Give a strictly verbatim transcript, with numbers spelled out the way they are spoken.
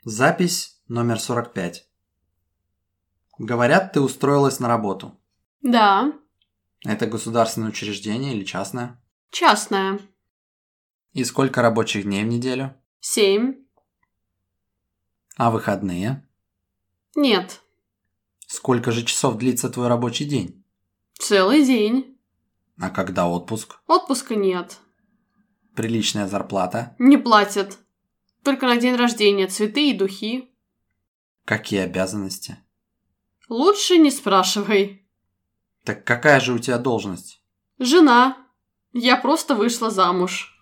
Запись номер сорок пять. Говорят, ты устроилась на работу. Да. Это государственное учреждение или частное? Частное. И сколько рабочих дней в неделю? Семь. А выходные? Нет. Сколько же часов длится твой рабочий день? Целый день. А когда отпуск? Отпуска нет. Приличная зарплата? Не платят. Только на день рождения цветы и духи. Какие обязанности? Лучше не спрашивай. Так какая же у тебя должность? Жена. Я просто вышла замуж.